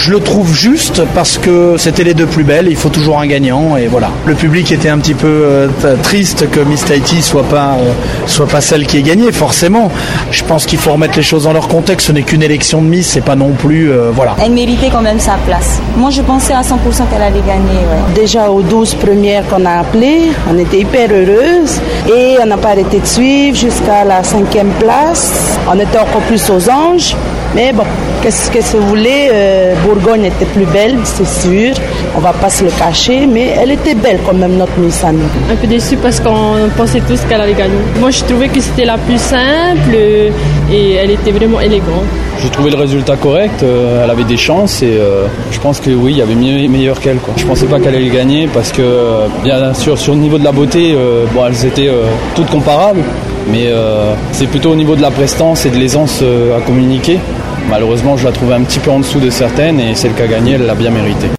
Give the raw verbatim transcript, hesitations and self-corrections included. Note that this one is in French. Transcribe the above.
Je le trouve juste parce que c'était les deux plus belles, il faut toujours un gagnant et voilà. Le public était un petit peu euh, triste que Miss Tahiti soit pas, euh, soit pas celle qui ait gagné, forcément. Je pense qu'il faut remettre les choses dans leur contexte, ce n'est qu'une élection de Miss, c'est pas non plus... Euh, voilà. Elle méritait quand même sa place. Moi je pensais à cent pour cent qu'elle allait gagner. Ouais. Déjà aux douze premières qu'on a appelées, on était hyper heureuses et on n'a pas arrêté de suivre jusqu'à la cinquième place. On était encore plus aux anges. Mais bon, qu'est-ce que vous voulez, euh, Bourgogne était plus belle, c'est sûr, on va pas se le cacher, mais elle était belle quand même, notre Miss Annie. Un peu déçue parce qu'on pensait tous qu'elle allait gagner. Moi, je trouvais que c'était la plus simple et elle était vraiment élégante. J'ai trouvé le résultat correct, euh, elle avait des chances et euh, je pense que oui, il y avait mieux, meilleur qu'elle, quoi. Je pensais pas qu'elle allait gagner parce que, euh, bien sûr, sur le niveau de la beauté, euh, bon, elles étaient euh, toutes comparables. Mais euh, c'est plutôt au niveau de la prestance et de l'aisance euh, à communiquer. Malheureusement, je la trouvais un petit peu en dessous de certaines et celle qui a gagné, elle l'a bien mérité.